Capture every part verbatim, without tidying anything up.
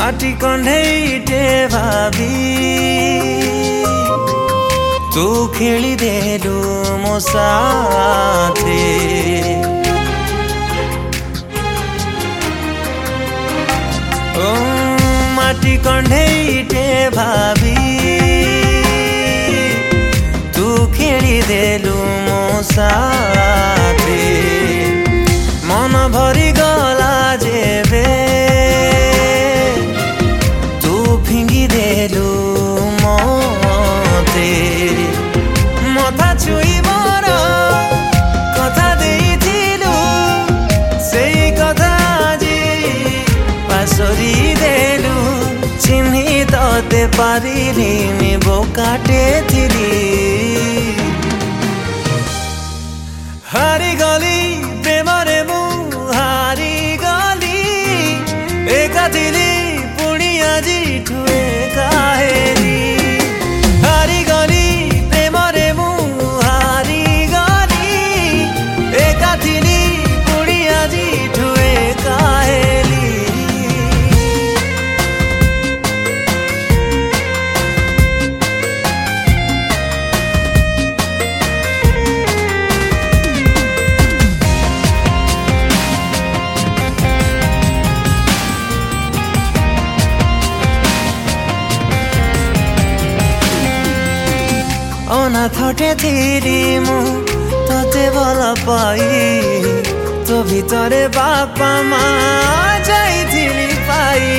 माटी कंढेईटे भाभी तू खेली देलु मो साथे ओ माटी कंढेईटे भाभी तू खेली देलु मो साथे मन भरी गला जेबे तू फिंगी देलु मते मथा छुई मोर कथा देइथिलु सेई कथा जी पासरी देलु चिन्हि तते पारिलिनि बोकाटे थिली हारी गली प्रेमरे मु हारी गली एका थिली पुणी आजी ठुए काहेली हारी गली प्रेमरे मु हारी गली एका थिली पुणी आजी ठुए काहेली अनाथटे थिली मु तते भल पाई तो भितरे बापा माँ जाइथिली पाई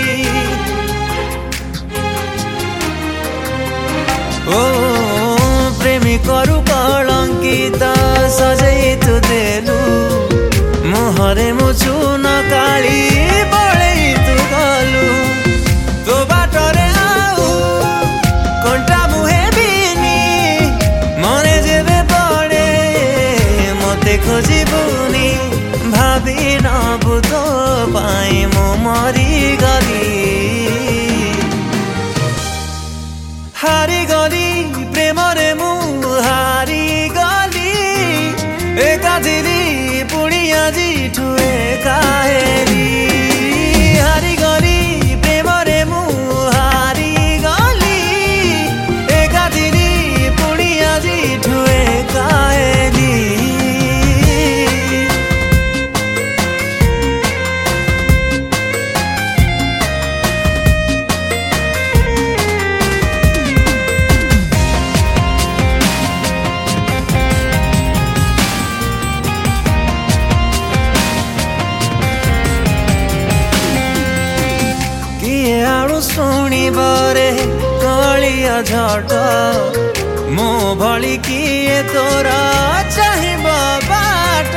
ओ प्रेमी करु कलंकित सजै तु देलु मुहरे मु चुन काली बळै तु गलु तो बाटरे आउ कंटा मुहे मने जेबे पड़े मते खोजिबुनी भाभी नबु तो पाई मु मरी गली हारी गली प्रेमरे मु हारी गली एका थिली पुणी आजी ठुए काहेली हारी गली प्रेमरे मु हारी गली एका थिली पुणी आजी ठुए काहेली किए आड़ू शुणी बरे कलिया झट मो भली किए तोरा चाहिब बाट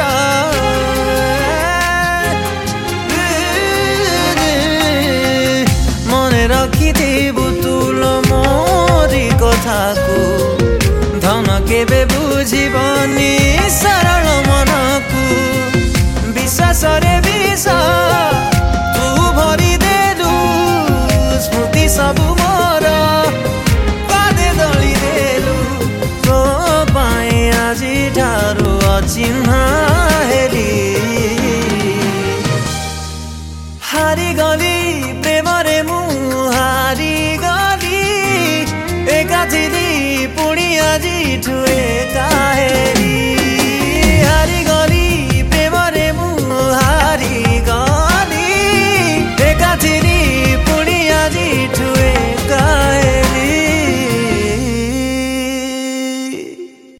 मने रखिथिबु तुल मोरी कथा को धन केबे बुझिबनी सरल मन को विश्वास रे विष तू भरी देलु स्मृति सबु मोर पादे दली देलु तो पाई आजी ठारू अचिन्हा हेली हारी गली प्रेमरे मु हारी गली एका थिली पुणी आजी ठुए